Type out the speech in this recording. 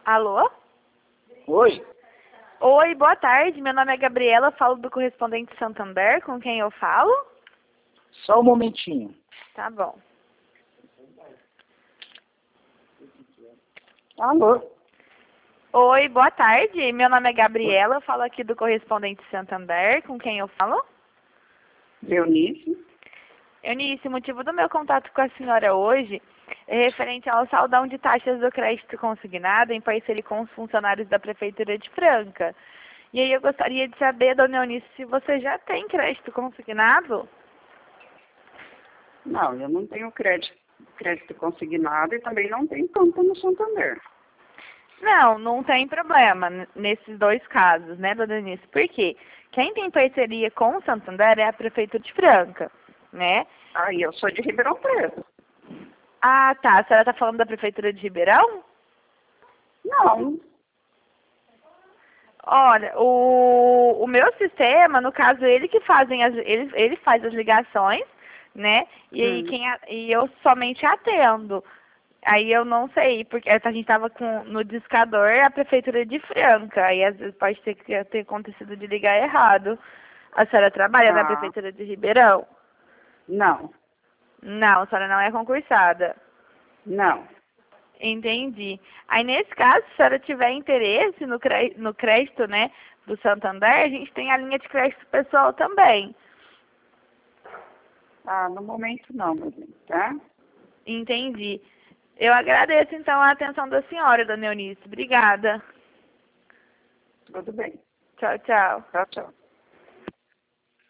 Alô? Oi? Oi, boa tarde. Meu nome é Gabriela, falo do Correspondente Santander. Com quem eu falo? Só um momentinho. Tá bom. Alô? Oi, boa tarde. Meu nome é Gabriela, falo aqui do Correspondente Santander. Com quem eu falo? Leonice? Eunice, o motivo do meu contato com a senhora hoje é referente ao saldão de taxas do crédito consignado em parceria com os funcionários da Prefeitura de Franca. E aí eu gostaria de saber, dona Eunice, se você já tem crédito consignado? Não, eu não tenho crédito consignado e também não tenho conta no Santander. Não tem problema nesses dois casos, né, dona Eunice? Por quê? Quem tem parceria com o Santander é a Prefeitura de Franca, né? Aí eu sou de Ribeirão Preto. Ah, tá. A senhora está falando da Prefeitura de Ribeirão? Não. Olha, o meu sistema, no caso, ele faz as ligações, né? E aí e eu somente atendo. Aí eu não sei, porque a gente estava no discador a Prefeitura de Franca. Aí às vezes pode ter acontecido de ligar errado. A senhora trabalha na Ah, Prefeitura de Ribeirão? não. Não, a senhora não é concursada. Não. Entendi. Aí, nesse caso, se a senhora tiver interesse no crédito, né, do Santander, a gente tem a linha de crédito pessoal também. Ah, no momento não, meu bem, tá? Entendi. Eu agradeço, então, a atenção da senhora, dona Eunice. Obrigada. Tudo bem. Tchau, tchau. Tchau, tchau.